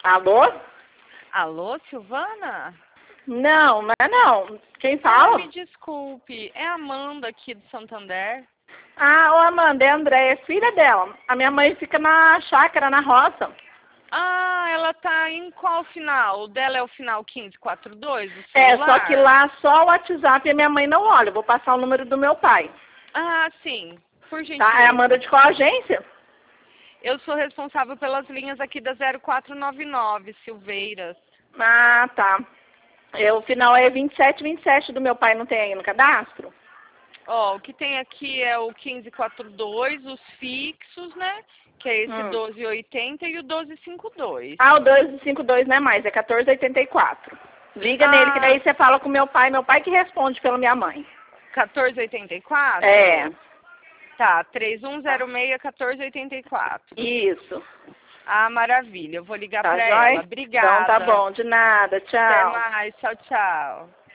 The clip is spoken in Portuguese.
Alô? Alô, Silvana? Não, não é não. Quem Ah, fala? me desculpe. É a Amanda aqui do Santander. Ah, ô Amanda, é a Andréia, filha dela. A minha mãe fica na chácara, na roça. Ah, ela tá em qual final? O dela é o final 1542 do É, celular? só que lá só o WhatsApp e a minha mãe não olha. Eu vou passar o número do meu pai. Ah, sim. Por Tá? É a Amanda gentileza. de qual agência? Eu sou responsável pelas linhas aqui da 0499, Silveiras. Ah, tá. O final é 2727 do meu pai, não tem aí no cadastro? Ó, o que tem aqui é o 1542, os fixos, né? Que é esse 1280 e o 1252. Ah, o 252 não é mais, é 1484. Liga nele que Ah, daí você fala com meu pai que responde pela minha mãe. 1484? É, Tá, 3106-1484. isso. Ah, maravilha. Eu vou ligar Tá pra jóia? ela. Então tá Obrigada. bom, de nada, Até tchau. mais. Tchau, tchau.